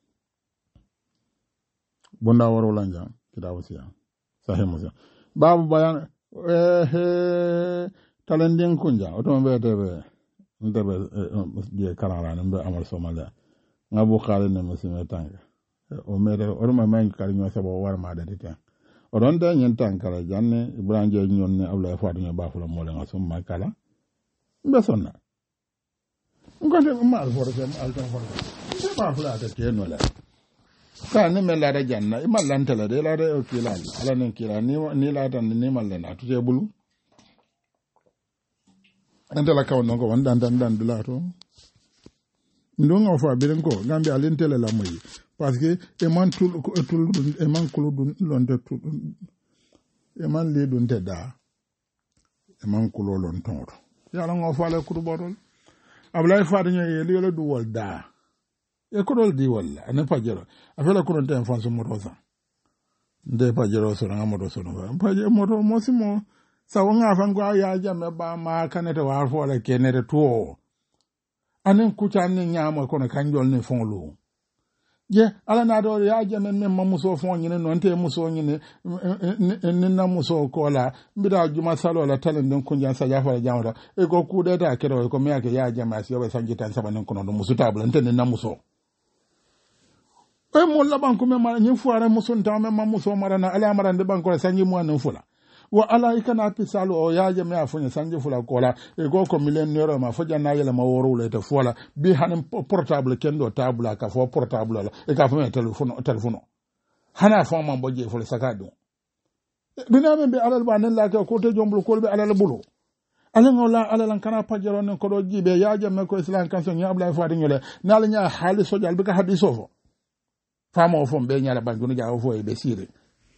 bunda woro lanja kidawsiya sahimusa babu bayan eh talendin kunja oto mbe tebe ndebe die karara mbe amal somala ngabu khale ne musime tanga o mere o ma man kala nyo sabo war ma da tete o don da nyen tankala janne ibrahim je nyon ne abla faatu nyo bafula mo le ngasum ma kala mbe sonna ngote ma al foro sem al tan foro mbe bafula ta te no la ka ne me la da janna imal lantala de la de o kila ala ne kila ni ni la tan ni mal na tu te bulu andala kaw non ko wanda dan dan dula to ndonga fa biren ko gambe alentele la moyi parce que e man tul tul e man kulu dun londe tul e man le dun te da e man kulo lon tonto ya la ngo fa le kudu bodol ablay fa dañu ye li le du wol da e ko dol di walla ane pajero afela ko ten fan so moto sa nde pajero so nga moto so no paje moto mo simo sa wonga fa ngo ya jamme ba ma kanete war fo le kenete to anen kuchani nyamo kono kanjol ni fonlu je ala na do ya jamme men mamuso fon nyine non te muso nyine ni na muso ko la mbida juma salo la talen den kunjan sa jafa jamata e ko kude ta kero ko me ake ya jamme asiyo be sanji tan sabanen kono do musu tabla ntene na muso e mo la banko me mara nyi fuare muso ntame mamuso mara na ala mara de banko sanji mo an fula wa ala ikana pisalo o yaje me afunya sanje fula kola e go ko milen nero ma foja na yele ma woro le te fola bi hanen portable kendo table ka fo portable la e ka fo telephone telephone hana fo man boje fo sakado dina men be alal banen la ko te jombul ko be alal bulu ala ngola ala lan kana pajero ne ko do jibe yaje me ko islam kan so nya abla fa ngole na la nya hali sojal be ka hadiso fo famo fo be nya la banjunu ja fo e be sire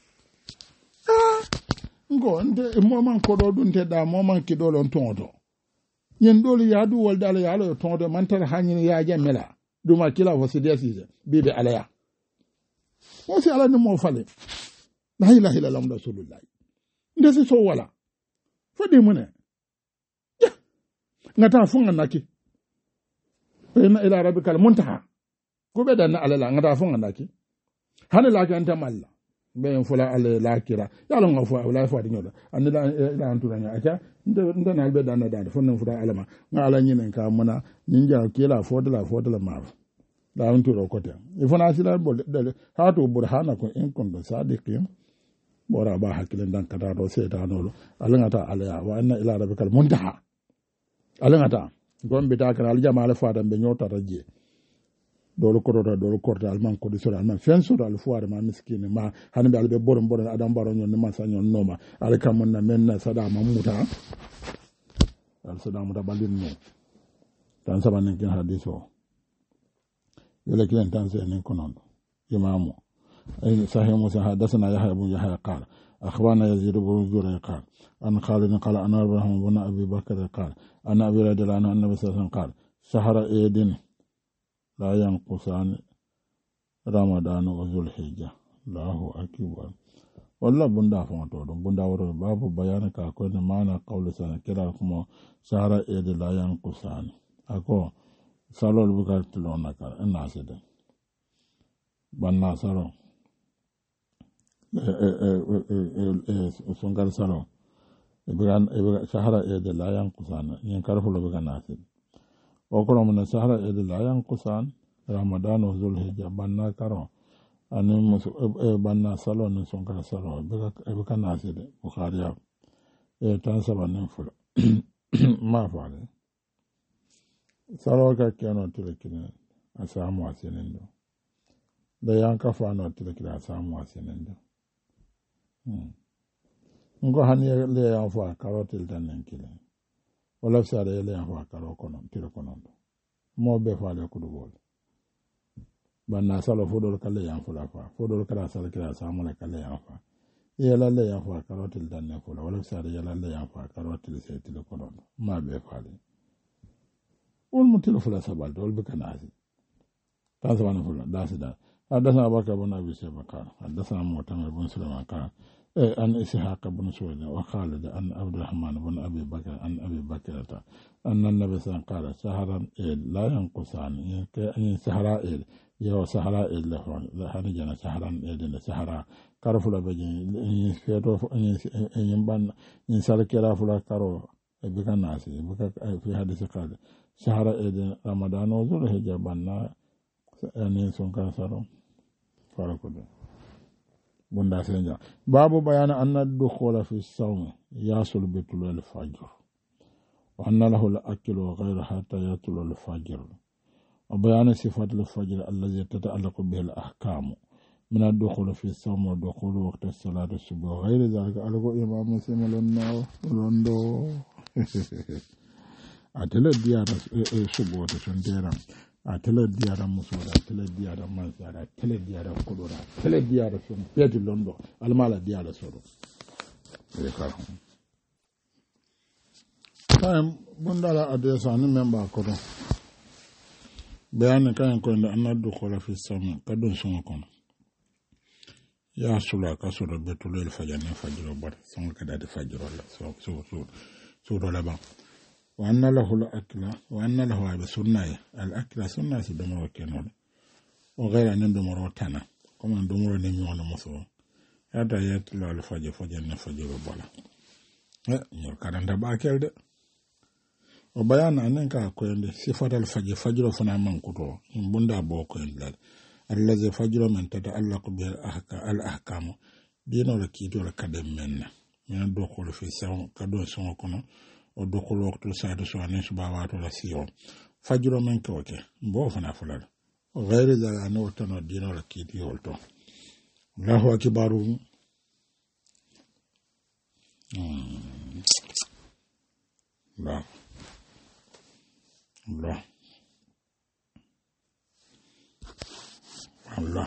ngo nde moman ko do dun te da moman ki do lon tonto yen dole ya du wal dala ya lo tonto man tar hanyin ya jamela duma kila fo sidia sise bibe alaya o si ala ni mo fale la ilaha illa allah rasulullah nde si so wala fo de mune ya ngata funga naki ina ila rabbikal muntaha ko be dan ala ngata funga naki hanala kan ta malla ben fula ale lakira yalo nga fo wala fo dinyo an la la anturanya acha nda na albe dana dana fo nan fuda alama nga ala nyinen ka muna ninja kila fo de la fo de la ma la anturo kote e fo na sila bol de ha to burhana ko en kon do sadiqin bora ba hakilen dan kata do setanolo alanga ta ala wa anna ila rabbikal muntaha alanga ta gombe ta kala aljama ala fadam be nyota raje dolu korota dolu korta alman ko disora alman fenso dal fuare ma miskine ma hanbe albe borom borom adam baro nyon ma sanyon noma ale kamon na men na sada mamuta al sada muta balin no tan sabanen kin hadiso yele kilen tan se nen konon imamu ay sahih musa hadathana yahya ibn yahya qala akhbarana yazid ibn zurayq qala an khalid qala ana ibrahim ibn abi bakr qala ana abi radhiyallahu anhu annabi sallallahu alaihi wasallam qala shahra aidin la yanqusan ramadan wa zulhijja Allahu akbar walla bunda fa to don bunda woro babu bayana ka ko ne mana qawlu sana kira kuma sahara e de la yanqusan ako salol buka tulona ka ina sede banna salo e e e songal salo e bukan e sahara e de la yanqusan yen karfu lo buka nasid okolo mun sahara e de la yanqusan ramadan wa zulhijja banna karo ani musu e banna salo ni songal salo buka e buka nasid bukhari ya e tan sabanen fula ma faale salo ka keno tilekine asamu asenendo da yanka fa no tilekine asamu asenendo hmm ngo hani le ya fa karotil tanen kile wala sare ele ya fa karo kono tiro kono mo be fa le kudu bol banna salo fodol kale ya fula fa fodol kala sala kala samula kale ya fa yela le ya fa karo til danne fula wala sare yela le ya fa karo til se tiro kono ma be fa le wol mo tiro fula sabal dol be kanasi ta sabana fula dasida حدثنا أبو بكر بن أبي شيبة قال حدثنا معتمر بن سليمان قال عن إسحاق بن سويد وخالد عن عبد الرحمن بن أبي بكر عن أبي بكر أن النبي صلى الله عليه وسلم قال شهرا لا ينقصان يعني سهراء يو سهراء له هنجنا شهرا إيد سهراء كارفلا بيجي فيتو ينبان ينسال كرا فلا كارو بكا ناسي بكا في حديث قال شهراء إيد رمضان وذو الحجابنا يعني سنكر سرو فارقود بندا سنجا باب بيان أن الدخول في الصوم يصل بطلوع الفجر وأن له الأكل وغير حتى يطلع الفجر وبيان صفات الفجر الذي تتعلق به الأحكام من الدخول في الصوم ودخول وقت الصلاة الصبح وغير ذلك ألقى إمام مسلم لندو لندو أتلا ديارة سبوة سنتيرا أتلا ديارة مسورة أتلا ديارة منزارة أتلا ديارة قدرة أتلا ديارة سن بيت لندو المال ديارة سورة ذكرهم كان بندلا أدرسان من باكرو بيان كان يكون أن الدخول في السماء كدون سمكون يا سلا كسر بتول الفجر الفجر بر سمك كذا الفجر ولا سو سو سو سو لبا وأن له الأكل وأن له هذا سنة الأكل سنة سدمر وكنول وغير أن دمر وتنا كما دمر نميون مسوا هذا يطلع الفجر فجر الفجر بلا يركض باكل ده وبيان أنك أكوين صفات الفجر فجر فنا من كتو بندا بوكين لا الذي فجر من تتعلق به الأحكام دينو لكيدو لكدم منا من الدخول في السوم كدو سوم كنا ودخول وقت السادس سواني سباوات ولا سيوم فجر من كوكي بو فنا فلال وغير ذلك أنه تنو دينو لكيدو يولتو الله أكبر الله Allah Allah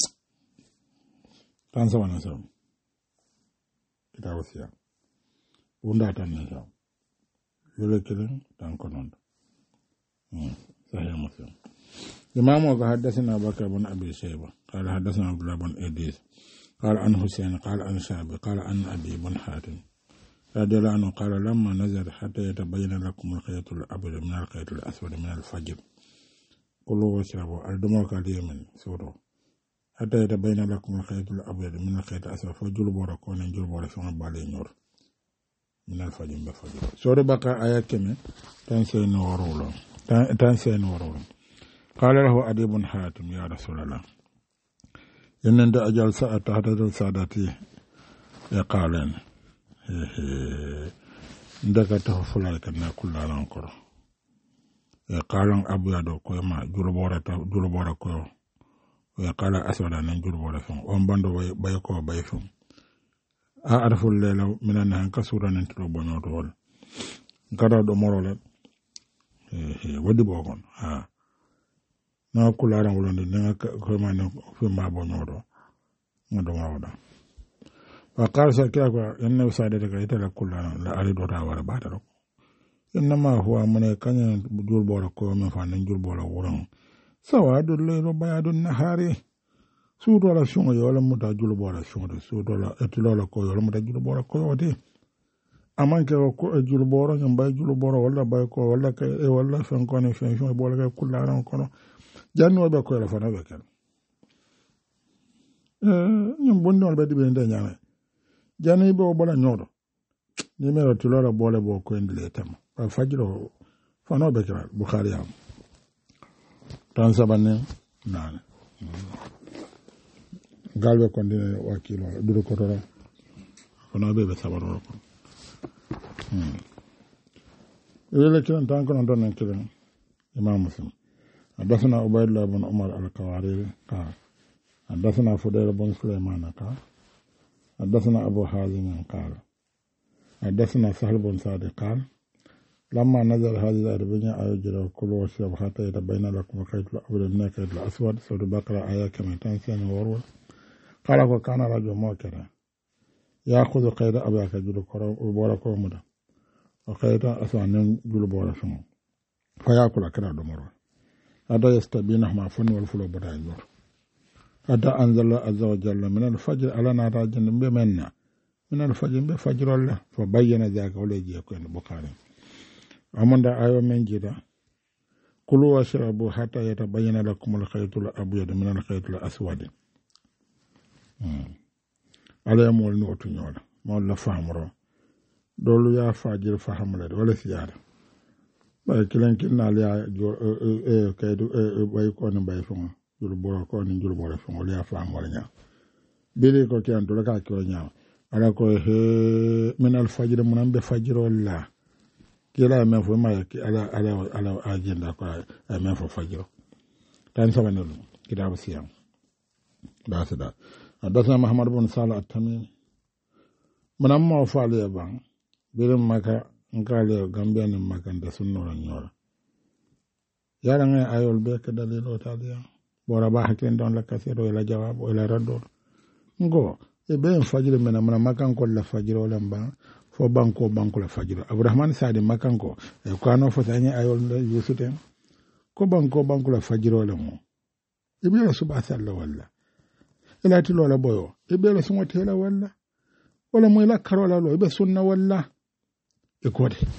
tan sama na sam kita wasia unda tan na sam yole kelen tan konon hmm sahih muslim imam wa hadathana bakr ibn abi shayba qala hadathana abdullah ibn idris qala an husayn qala an shabi qala an abi ibn hatim رضي الله عنه قال لما نزل حتى يتبين لكم الخيط الأبيض من الخيط الأسود من الفجر كلوا واشربوا الدموع كاليمن سورة حتى يتبين لكم الخيط الأبيض من الخيط الأسود فجلوا بوركون جلوا بوركون بالي نور من الفجر بفجر سورة بقى آيات كم تنسين ورولا تنسين ورولا قال له أبي بن حاتم يا رسول الله إن أنت أجل ساعة تحت سادتي يقالين ndaka ta fulal kan na kullalan koro e qalan abu ya do ko ma julbora ta julbora ko e qala aswada nan julbora fon on bando bay ko bay fon a arful lela minan han kasura nan to bono to wol gada do morola e wadi bo kon ha na kullalan wolonde na ko ma no fi ma bono do ngodo mawda وقال سكاكوا إنه سادتك يتلك كلنا لا أريد ولا باترك إنما هو من كان جول بورا كوم فان جول بورا ورن سواد الليل بياد النهار سود ولا شون ولا متا جول بورا شون سود ولا اتلولا كو ولا متا جول بورا كو ودي أمان كو جول بورا يم باي جول بورا ولا باي كو ولا كي ولا فين كون فين شون بورا كلنا كون جانو با كو لا فانا بكال اه ñum bonnol be dibe ndé ñame jani bo bola nyodo nimero tulora bole bo ko endile tam fa fajro fano be kra bukhari am tan sabane nan galbe kondine wakilo duro ko tora fano be be sabaro ko hmm ele kiran tan ko non don kiran imam muslim hadathana ubaydullah ibn umar al-qawariri ka hadathana fudayl ibn sulaiman ka حدثنا أبو حازم قال حدثنا سهل بن سعد قال لما نزل هذه الآية بني أجر كل واشرب حتى يتبين لكم الخيط الأبيض من الخيط الأسود سورة البقرة آية كما تنسين ورول قال وكان رجل موكرا يأخذ خيط أبيض كجل بورا كومدا وخيط أسود جل بورا شمو فيأكل كرا دمر هذا يستبينهما فن والفلو بدا يزور هذا أنزل الله عز وجل من الفجر على نار جن بمنا من الفجر بفجر الله فبين ذلك وليجي يكون البخاري amanda ayo men jida kulu washrabu hatta yatabayyana lakum al-khaytul abyad min al-khaytil aswad hmm ala mol ni otu nyola mol la famro dolu ya fajir fahamle wala siyada bay kilen kinal ya e kaydu bay ko ne bay fon jul boro ko ni jul boro fon wala ya famol nya bele ko kian dole ka ko nya ala ko he min al-fajr mun be fajr wala kila men fo ma ala ala ala agenda ko ay men fo fajiro tan sama nelu kitab siyam da sada hadathana muhammad ibn salih at-tamimi manam mo faale ban birim maka ngale gambia ni makanda sunno nyora yara ngay ayol be ka dalilo taliya bora ba hakken don la kasero ila jawab ila raddo ngo e be fajiro men manam makan ko la fajiro lamba fo banko banko la fajiro abdurrahman sadi makanko e ko ano fo tanya ayol yusuten ko banko banko la fajiro la mo e be la suba salla walla ila tilo la boyo e be la sumo tela walla wala mo ila karola lo e be sunna walla e ko de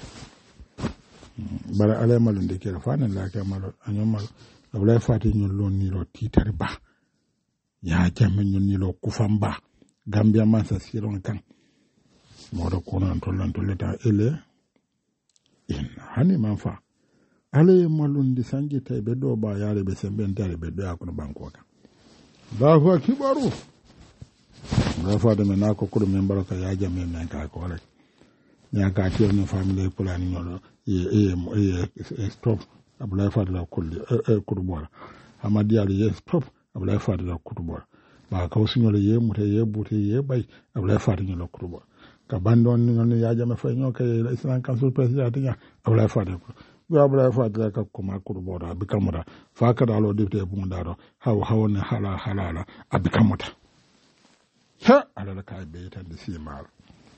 bara ala malunde ke fa nan la ka malo anyomal abulay fati nyol lon ni lo titar ba ya jamme nyol ni lo kufamba gambia man sa siron kan modo kono tolan toleta ele in hani manfa ale malundi sanji tay be do ba yare be semben tare be do akon banko ka ba fa kibaru ba fa de mena ko ko men baraka ya jamme men ka ko rek nya ka ti no family plan nyolo e e e stop abula fa de la kulli e kurbola amadi ali ye stop abula fa de la kurbola ba ka usinyolo ye mute ye bute ye bay abula fa de nyolo kurbola ka bandon ni non ya jama fay ñoo kay islam council president ya abla faade ko bi abla faade ka ko ma ko boda bi kamata fa ka dalo député bu ndaro haw hawne hala halala abi kamata ha ala la kay be tan di simal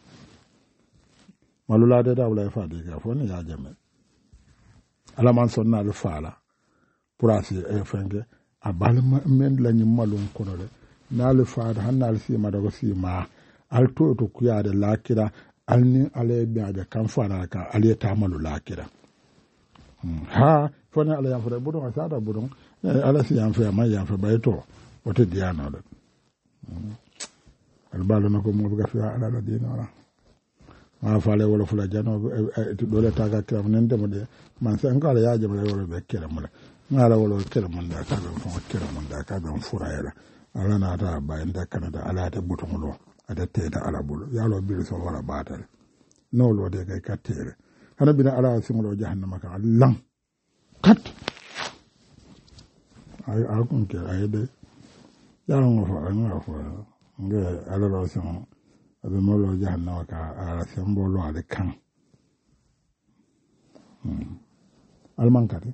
malula de abla faade ka fo ni ya jama ala man sonna le fala pour asi e fenge abal men la ni malum ko le na le faade hanal sima dago sima alto to kuyade lakira alni ale biade kan fara ka ale tamalu lakira ha fona ala yan fara budon asada budon ala si yan fa ma yan fa bayto wote diana da albalo nako mo buga fi ala la dina ma fale wala fula jano dole taga kiram nende mo de man san kala ya jabale wala be kiram mo ngala wala kiram mo da ka be fo kiram mo da ka be fura yala ala na ta ba inda kanada ala ta buton lo ada teda ala bulu yalo bilu so wala batal no lo de kay katere hana bina ala singolo jahannama ka lang kat ay akon ke ay de yalo ngo fa ngo fa nge ala lo sing abe mo lo jahannama ka ala sembolo ale kan hmm alman kati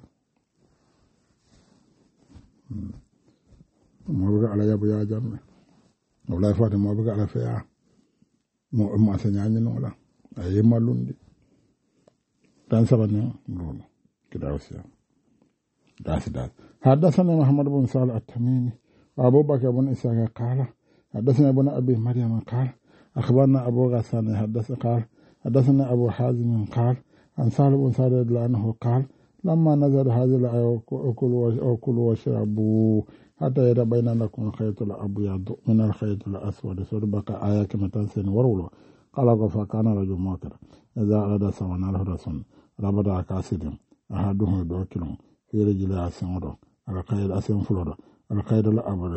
hmm mo ga ala yabu ya jamme wala fata mo buga ala feya mo ma sanyaani no la ay malundi tan sabana no kidawsiya das das hadathana muhammad ibn salih at-tamimi wa abu bakr ibn isaaq qala hadathana ibn abi maryam qala akhbarana abu ghassan hadathana qala hadathana abu hazim qala an salih ibn sa'id anhu qala lamma nazala hadhihi al-ayat kulu kulu washrabu حتى يتبين لكم الخيط الأبيض من الخيط الأسود سورة بقرة آية كما تنسين ورولو قال فكان رجل موكر إذا أراد سوانا له رسول ربط أكاسد أحدهم دوكلهم في رجل أسنورو الخيط أسن فلورو الخيط الأبيض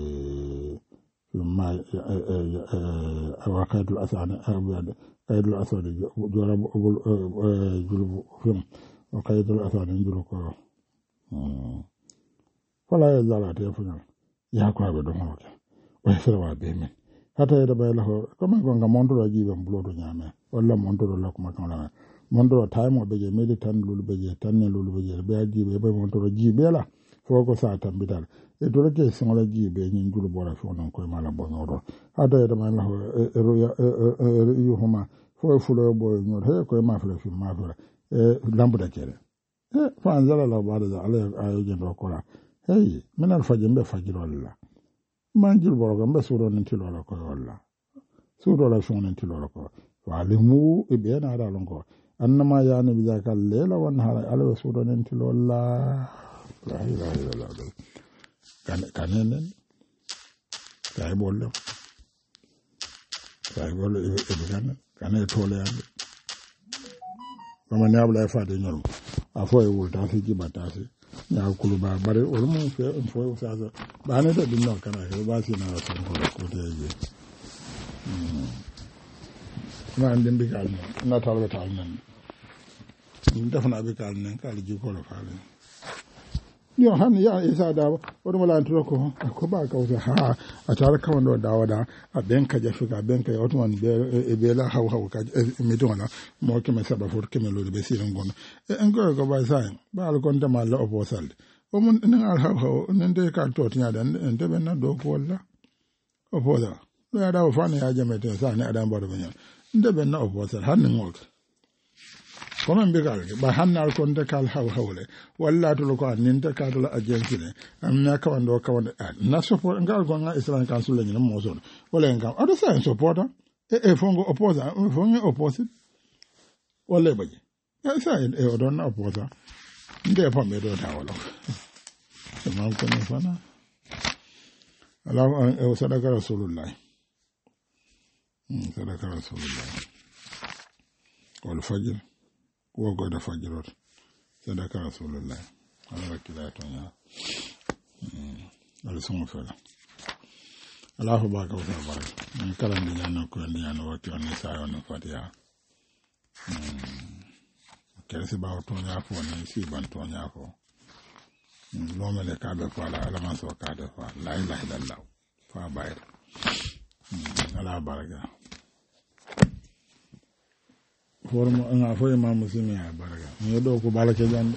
ثم الخيط الأسود الأبيض الخيط الأسود جلب جلب فيهم الخيط الأسود جلب wala ya zala ta yafunya ya kwa be do hoke o sera wa be men hata ida bay la ho ko ma gonga mondo do jibe mblodo nyame wala mondo do la ko ma kan la montoro time be je meli tan lulu be je tan ne lulu be je be jibe be montoro jibe la foko sa tambital e dole ke singola jibe nyin julu bora fo non ko mala bonoro ada da man la e ro ya e yu homa fo fulo bo nyor he ko ma fle fi ma fle e lambu da kere e fa anzala la bada da ala ayo je do kola hey minal fajimbe fajiralla manjul boro gambe suro nin tilola ko walla suro la shonen tilola ko walimu e be na da lonko annama yani bi zakal lela wan hala ala suro nin tilola la ilaha illallah kan kanenen kay bolle kay bolle e be kan kanay tole ande mama nyabla fa de nyol afo e wulta fi jibatasi ya kulu ba bare o mo fe fo sa sa ba ne da din no kana he ba si na sa ko ko te yi mm ma ndin bi kal na talbe tal nan def na bi kal nan kal ji ko la faale yo han ya isa da o mo lan to ko ko ba ka o ha a tar ka wando da wada a ben ka ja fika ben ka o to man be e be la haw haw ka mi to na mo ke me saba for ke me lo be si ngon e en ko ko ba sa ba al kon ta ma la oposal o mun nan al haw haw nan de ka to nya dan en de ben na do ko la oposa no ya da fa ne ya jame te sa ne adam ba do ben de ben na oposal han ngol kono mbigal ba hannal kon de kal haw hawle walla to ko ninta ka to agency ne amna ka wando ka wando na support ngal go nga islam council le ni mo so wala ngam ado sa support e e fongo opposa fongo opposite wala baje ya sa e o don opposa nde pa me do ta wala e ma ko ne fana ala e o sadaka rasulullah sadaka rasulullah wal fajr wo go da fajirot sadaka rasulullah ala kila to nya mm ala sumu fela Allahu baka wa taala min kala ndi nyana ko ndi nyana wakti on sa on fatiha mm kele se ba to nya fo ni si ban to nya fo lo mele ka be fa ala man so ka de fa la ilaha illallah fa bayr ala baraka formo nga fo ma muslimi ya baraka ni do ko balake jande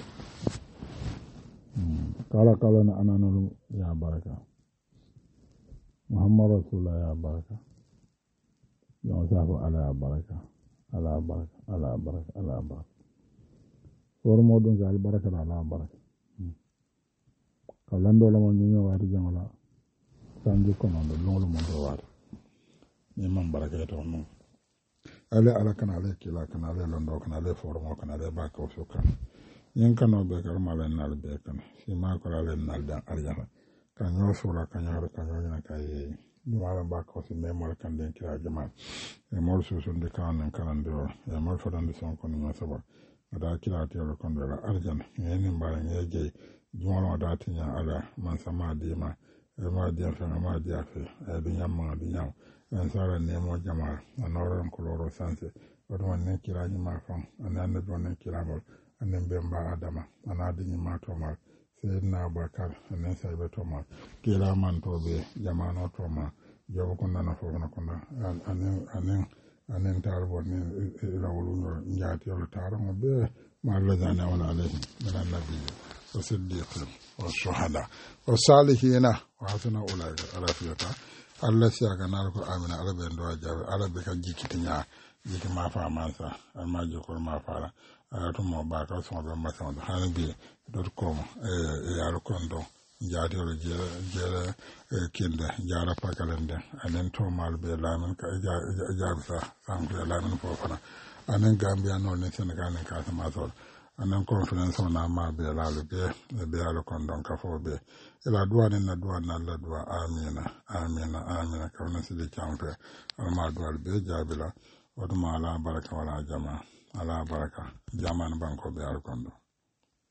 kala kala na ananu ya baraka muhammad rasulullah ya baraka ya safu ala baraka ala baraka ala baraka ala baraka formo do gal baraka ala baraka kalando la mo nyo wati jangola sanji ko non do lolo mo do wati ni man baraka to non ale ala kana ale kila kana ale londo kana ale formo kana ale ba ko suka yen kana be kar mala nal be kana si ma ko ale nal dan arjana kan yo sura kan yo kan yo na kai ni wala ba ko si memor kan den kila jama e mol su sun de kan kan ndo e mol fodan de son ko ni saba ada kila ti ro kon dela arjana yen ni mbara ngeje jumalo da tinya ala man sama di ma e ma di fa ma di afi e bi nyamma di nyam en sara nemo jamal anoron koloro sanse odo ne kiraji ma fon anande do ne kirabol anen bemba adama anadi ni ma to mal sayyidina abakar anen saybe to mal kila man to be jamano to ma jobo ko nana fo na ko na anen anen anen tarbo ne lawlu no njaati yo taro mo be ma la zana wala alayhi min annabi wa siddiq wa shuhada wa salihina wa hasuna ulaika rafiyata Allah siya ga nar ko amina arabe ndo jabe arabe kan jikiti nya jiki ma fa mansa amma jikor ma fara to mo ba ka so be ma so han bi dot com e yar kondo jaati ro jere jere kinde jara pakalende anen to mal be lamen ka jaabsa sam be lamen fo fana anen gambia no ne senegal ne ka ma so anan conference na ma be la le be be ala kondon ka fo be ila duwa ne na duwa na la duwa amina amina amina ka na sidi champe ma duwa be jabila waduma ala baraka wala jama ala baraka jaman banko be ala kondo